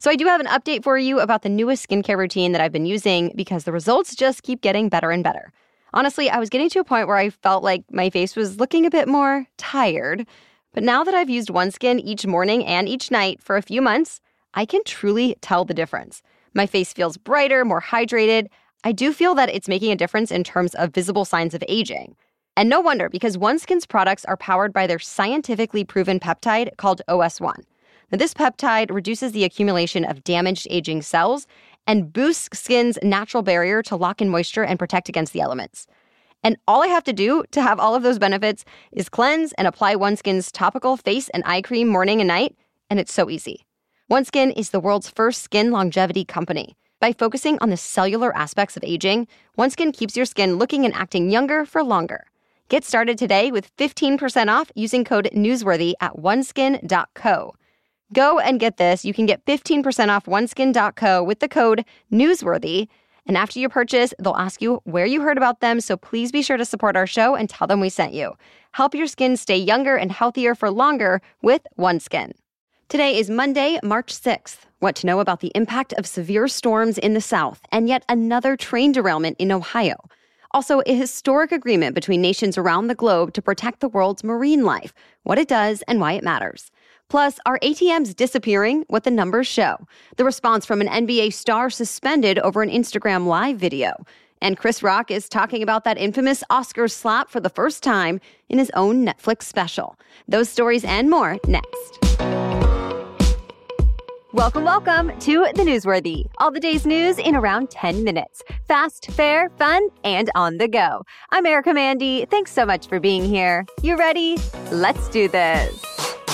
So I do have an update for you about the newest skincare routine that I've been using because the results just keep getting better and better. Honestly, I was getting to a point where I felt like my face was looking a bit more tired. But now that I've used OneSkin each morning and each night for a few months, I can truly tell the difference. My face feels brighter, more hydrated. I do feel that it's making a difference in terms of visible signs of aging. And no wonder, because OneSkin's products are powered by their scientifically proven peptide called OS1. Now, this peptide reduces the accumulation of damaged aging cells and boosts skin's natural barrier to lock in moisture and protect against the elements. And all I have to do to have all of those benefits is cleanse and apply OneSkin's topical face and eye cream morning and night, and it's so easy. OneSkin is the world's first skin longevity company. By focusing on the cellular aspects of aging, OneSkin keeps your skin looking and acting younger for longer. Get started today with 15% off using code NEWSWORTHY at oneskin.co. Go and get this. You can get 15% off oneskin.co with the code NEWSWORTHY. And after you purchase, they'll ask you where you heard about them, so please be sure to support our show and tell them we sent you. Help your skin stay younger and healthier for longer with OneSkin. Today is Monday, March 6th. What to know about the impact of severe storms in the South and yet another train derailment in Ohio. Also, a historic agreement between nations around the globe to protect the world's marine life, what it does and why it matters. Plus, are ATMs disappearing? What the numbers show. The response from an NBA star suspended over an Instagram Live video. And Chris Rock is talking about that infamous Oscar slap for the first time in his own Netflix special. Those stories and more next. Welcome to The Newsworthy. All the day's news in around 10 minutes. Fast, fair, fun, and on the go. I'm Erica Mandy. Thanks so much for being here. You ready? Let's do this.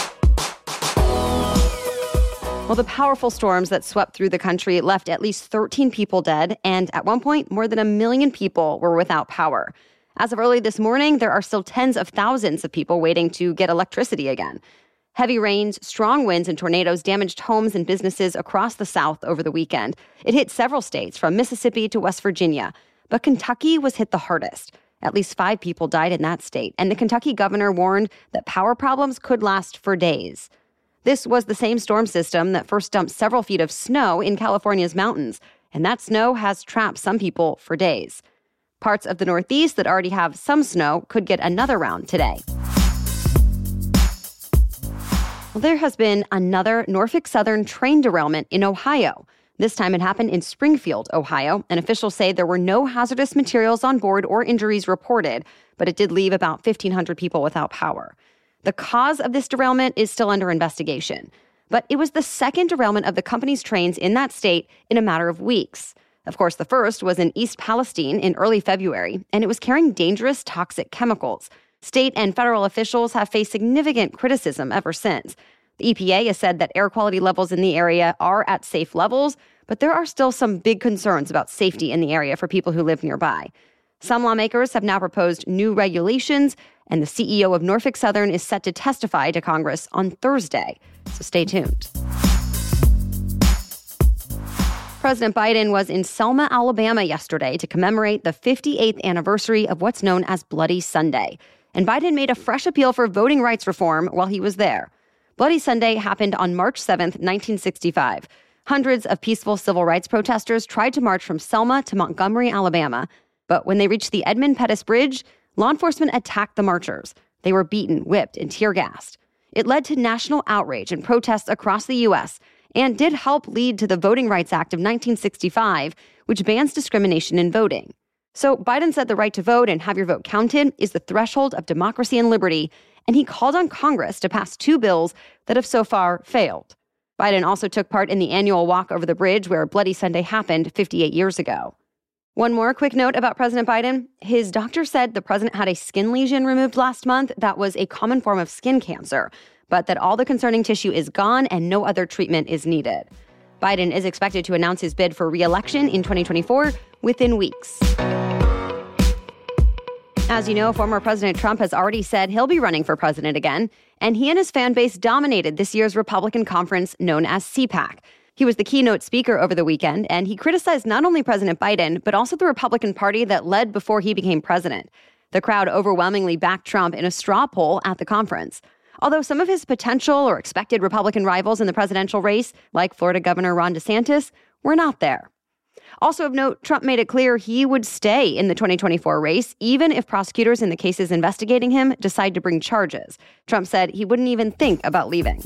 Well, the powerful storms that swept through the country left at least 13 people dead, and at one point, more than 1 million people were without power. As of early this morning, there are still tens of thousands of people waiting to get electricity again. Heavy rains, strong winds, and tornadoes damaged homes and businesses across the South over the weekend. It hit several states, from Mississippi to West Virginia. But Kentucky was hit the hardest. At least 5 people died in that state, and the Kentucky governor warned that power problems could last for days. This was the same storm system that first dumped several feet of snow in California's mountains, and that snow has trapped some people for days. Parts of the Northeast that already have some snow could get another round today. Well, there has been another Norfolk Southern train derailment in Ohio. This time it happened in Springfield, Ohio, and officials say there were no hazardous materials on board or injuries reported, but it did leave about 1,500 people without power. The cause of this derailment is still under investigation, but it was the second derailment of the company's trains in that state in a matter of weeks. Of course, the first was in East Palestine in early February, and it was carrying dangerous toxic chemicals. State and federal officials have faced significant criticism ever since. The EPA has said that air quality levels in the area are at safe levels, but there are still some big concerns about safety in the area for people who live nearby. Some lawmakers have now proposed new regulations, and the CEO of Norfolk Southern is set to testify to Congress on Thursday. So stay tuned. President Biden was in Selma, Alabama yesterday to commemorate the 58th anniversary of what's known as Bloody Sunday. And Biden made a fresh appeal for voting rights reform while he was there. Bloody Sunday happened on March 7th, 1965. Hundreds of peaceful civil rights protesters tried to march from Selma to Montgomery, Alabama. But when they reached the Edmund Pettus Bridge, law enforcement attacked the marchers. They were beaten, whipped, and tear-gassed. It led to national outrage and protests across the U.S. and did help lead to the Voting Rights Act of 1965, which bans discrimination in voting. So Biden said the right to vote and have your vote counted is the threshold of democracy and liberty, and he called on Congress to pass 2 bills that have so far failed. Biden also took part in the annual walk over the bridge where Bloody Sunday happened 58 years ago. One more quick note about President Biden. His doctor said the president had a skin lesion removed last month that was a common form of skin cancer, but that all the concerning tissue is gone and no other treatment is needed. Biden is expected to announce his bid for re-election in 2024 within weeks. As you know, former President Trump has already said he'll be running for president again, and he and his fan base dominated this year's Republican conference known as CPAC. He was the keynote speaker over the weekend, and he criticized not only President Biden, but also the Republican Party that led before he became president. The crowd overwhelmingly backed Trump in a straw poll at the conference. Although some of his potential or expected Republican rivals in the presidential race, like Florida Governor Ron DeSantis, were not there. Also of note, Trump made it clear he would stay in the 2024 race, even if prosecutors in the cases investigating him decide to bring charges. Trump said he wouldn't even think about leaving.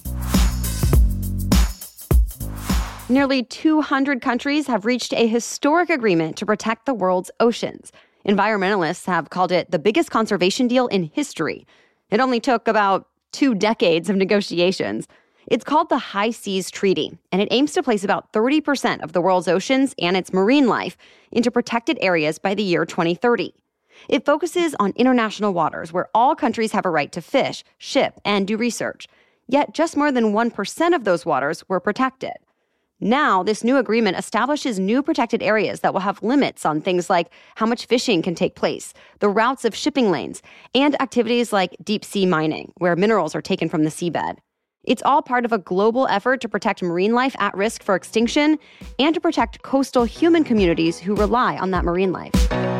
Nearly 200 countries have reached a historic agreement to protect the world's oceans. Environmentalists have called it the biggest conservation deal in history. It only took about 2 decades of negotiations. It's called the High Seas Treaty, and it aims to place about 30% of the world's oceans and its marine life into protected areas by the year 2030. It focuses on international waters where all countries have a right to fish, ship, and do research. Yet just more than 1% of those waters were protected. Now, this new agreement establishes new protected areas that will have limits on things like how much fishing can take place, the routes of shipping lanes, and activities like deep-sea mining, where minerals are taken from the seabed. It's all part of a global effort to protect marine life at risk for extinction and to protect coastal human communities who rely on that marine life.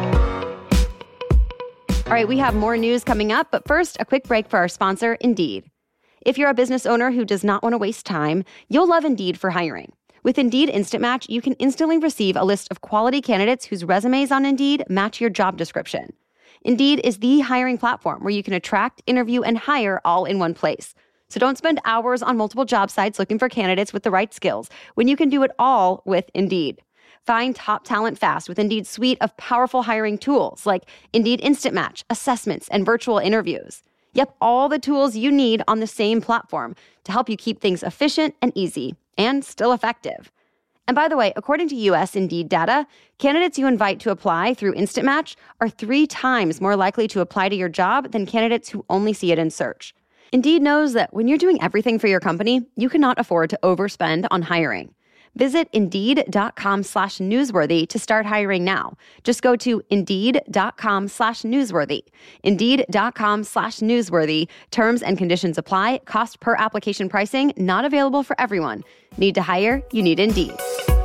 All right, we have more news coming up, but first, a quick break for our sponsor, Indeed. If you're a business owner who does not want to waste time, you'll love Indeed for hiring. With Indeed Instant Match, you can instantly receive a list of quality candidates whose resumes on Indeed match your job description. Indeed is the hiring platform where you can attract, interview, and hire all in one place. So don't spend hours on multiple job sites looking for candidates with the right skills when you can do it all with Indeed. Find top talent fast with Indeed's suite of powerful hiring tools like Indeed Instant Match, assessments, and virtual interviews. Yep, all the tools you need on the same platform to help you keep things efficient and easy and still effective. And by the way, according to U.S. Indeed data, candidates you invite to apply through Instant Match are 3 times more likely to apply to your job than candidates who only see it in search. Indeed knows that when you're doing everything for your company, you cannot afford to overspend on hiring. Visit Indeed.com/newsworthy to start hiring now. Just go to Indeed.com/newsworthy. Indeed.com/newsworthy. Terms and conditions apply. Cost per application pricing not available for everyone. Need to hire? You need Indeed.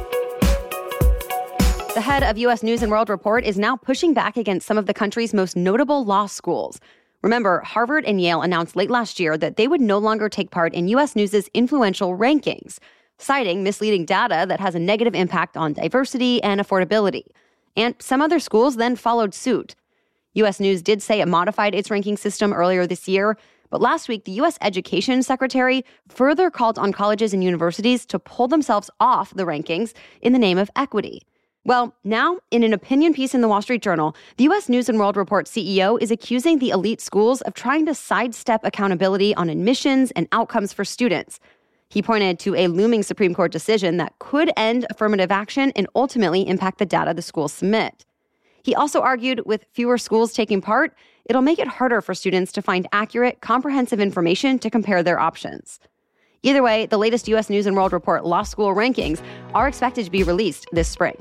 The head of U.S. News & World Report is now pushing back against some of the country's most notable law schools. Remember, Harvard and Yale announced late last year that they would no longer take part in U.S. News' influential rankings, citing misleading data that has a negative impact on diversity and affordability. And some other schools then followed suit. U.S. News did say it modified its ranking system earlier this year, but last week, the U.S. Education Secretary further called on colleges and universities to pull themselves off the rankings in the name of equity. Well, now, in an opinion piece in the Wall Street Journal, the U.S. News & World Report CEO is accusing the elite schools of trying to sidestep accountability on admissions and outcomes for students. He pointed to a looming Supreme Court decision that could end affirmative action and ultimately impact the data the schools submit. He also argued with fewer schools taking part, it'll make it harder for students to find accurate, comprehensive information to compare their options. Either way, the latest U.S. News & World Report law school rankings are expected to be released this spring.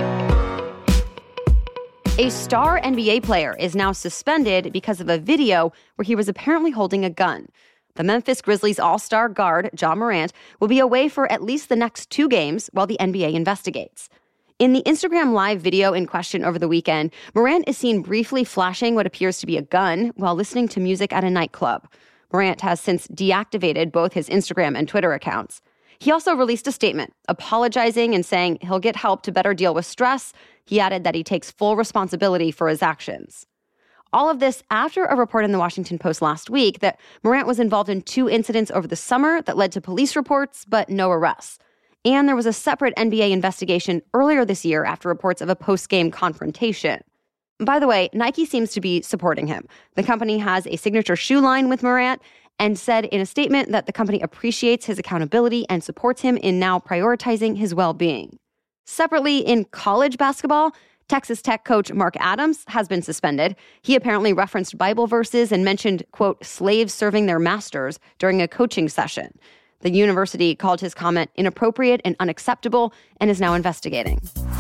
A star NBA player is now suspended because of a video where he was apparently holding a gun. The Memphis Grizzlies all-star guard, Ja Morant, will be away for at least the next 2 games while the NBA investigates. In the Instagram Live video in question over the weekend, Morant is seen briefly flashing what appears to be a gun while listening to music at a nightclub. Morant has since deactivated both his Instagram and Twitter accounts. He also released a statement, apologizing and saying he'll get help to better deal with stress. He added that he takes full responsibility for his actions. All of this after a report in the Washington Post last week that Morant was involved in 2 incidents over the summer that led to police reports, but no arrests. And there was a separate NBA investigation earlier this year after reports of a post-game confrontation. By the way, Nike seems to be supporting him. The company has a signature shoe line with Morant and said in a statement that the company appreciates his accountability and supports him in now prioritizing his well-being. Separately, in college basketball, Texas Tech coach Mark Adams has been suspended. He apparently referenced Bible verses and mentioned, quote, slaves serving their masters during a coaching session. The university called his comment inappropriate and unacceptable and is now investigating.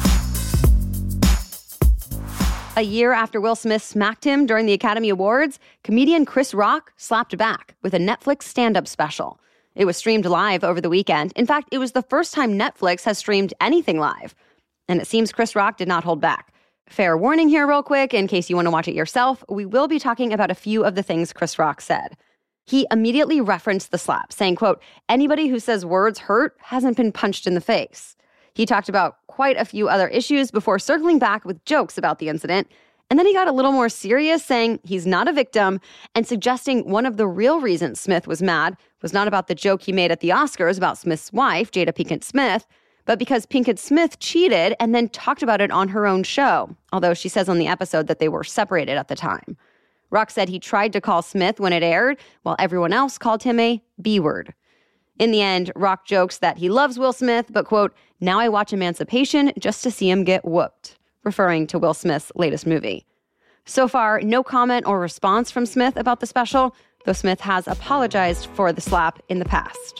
A year after Will Smith smacked him during the Academy Awards, comedian Chris Rock slapped back with a Netflix stand-up special. It was streamed live over the weekend. In fact, it was the first time Netflix has streamed anything live. And it seems Chris Rock did not hold back. Fair warning here real quick, in case you want to watch it yourself, we will be talking about a few of the things Chris Rock said. He immediately referenced the slap, saying, quote, "Anybody who says words hurt hasn't been punched in the face." He talked about quite a few other issues before circling back with jokes about the incident. And then he got a little more serious, saying he's not a victim and suggesting one of the real reasons Smith was mad was not about the joke he made at the Oscars about Smith's wife, Jada Pinkett Smith, but because Pinkett Smith cheated and then talked about it on her own show, although she says on the episode that they were separated at the time. Rock said he tried to call Smith when it aired, while everyone else called him a B-word. In the end, Rock jokes that he loves Will Smith, but, quote, "Now I watch Emancipation just to see him get whooped," referring to Will Smith's latest movie. So far, no comment or response from Smith about the special, though Smith has apologized for the slap in the past.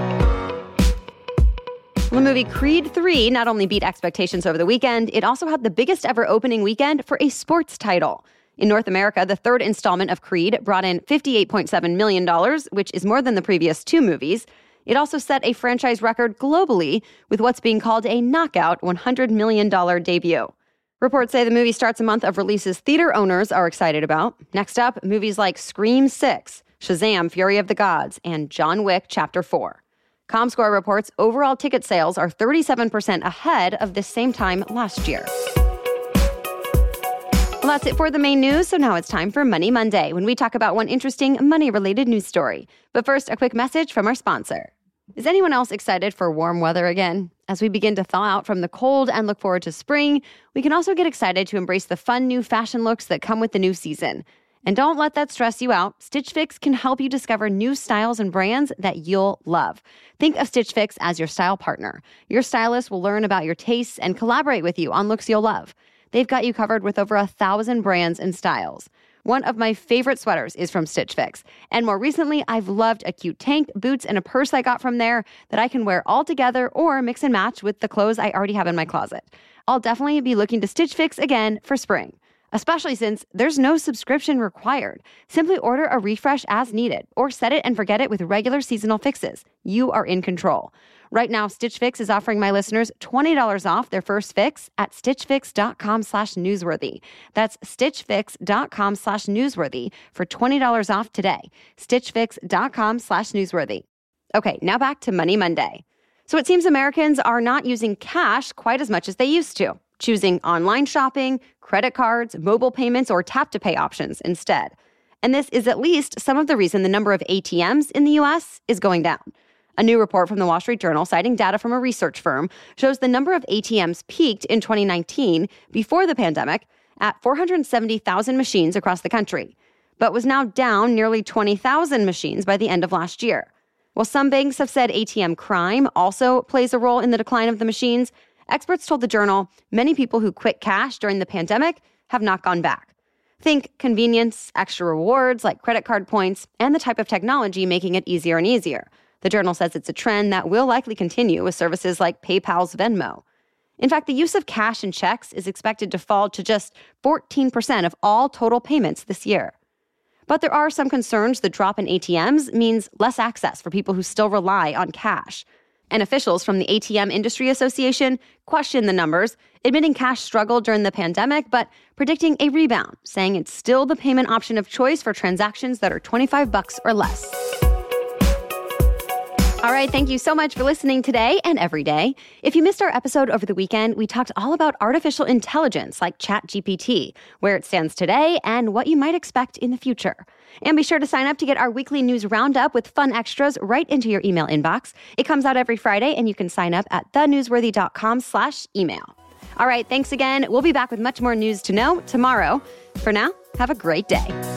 The movie Creed 3 not only beat expectations over the weekend, it also had the biggest ever opening weekend for a sports title. In North America, the third installment of Creed brought in $58.7 million, which is more than the previous two movies. It also set a franchise record globally with what's being called a knockout $100 million debut. Reports say the movie starts a month of releases theater owners are excited about. Next up, movies like Scream 6, Shazam! Fury of the Gods, and John Wick Chapter 4. Comscore reports overall ticket sales are 37% ahead of this same time last year. Well, that's it for the main news, so now it's time for Money Monday, when we talk about one interesting money-related news story. But first, a quick message from our sponsor. Is anyone else excited for warm weather again? As we begin to thaw out from the cold and look forward to spring, we can also get excited to embrace the fun new fashion looks that come with the new season. And don't let that stress you out. Stitch Fix can help you discover new styles and brands that you'll love. Think of Stitch Fix as your style partner. Your stylist will learn about your tastes and collaborate with you on looks you'll love. They've got you covered with over 1,000 brands and styles. One of my favorite sweaters is from Stitch Fix. And more recently, I've loved a cute tank, boots, and a purse I got from there that I can wear all together or mix and match with the clothes I already have in my closet. I'll definitely be looking to Stitch Fix again for spring, especially since there's no subscription required. Simply order a refresh as needed or set it and forget it with regular seasonal fixes. You are in control. Right now, Stitch Fix is offering my listeners $20 off their first fix at stitchfix.com/newsworthy. That's stitchfix.com/newsworthy for $20 off today. stitchfix.com/newsworthy. Okay, now back to Money Monday. So it seems Americans are not using cash quite as much as they used to, choosing online shopping, credit cards, mobile payments, or tap-to-pay options instead. And this is at least some of the reason the number of ATMs in the U.S. is going down. A new report from the Wall Street Journal, citing data from a research firm, shows the number of ATMs peaked in 2019, before the pandemic, at 470,000 machines across the country, but was now down nearly 20,000 machines by the end of last year. While some banks have said ATM crime also plays a role in the decline of the machines, experts told the Journal many people who quit cash during the pandemic have not gone back. Think convenience, extra rewards like credit card points, and the type of technology making it easier and easier. The Journal says it's a trend that will likely continue with services like PayPal's Venmo. In fact, the use of cash and checks is expected to fall to just 14% of all total payments this year. But there are some concerns the drop in ATMs means less access for people who still rely on cash. And officials from the ATM Industry Association question the numbers, admitting cash struggled during the pandemic, but predicting a rebound, saying it's still the payment option of choice for transactions that are $25 or less. All right, thank you so much for listening today and every day. If you missed our episode over the weekend, we talked all about artificial intelligence like ChatGPT, where it stands today, and what you might expect in the future. And be sure to sign up to get our weekly news roundup with fun extras right into your email inbox. It comes out every Friday, and you can sign up at thenewsworthy.com/email. All right, thanks again. We'll be back with much more news to know tomorrow. For now, have a great day.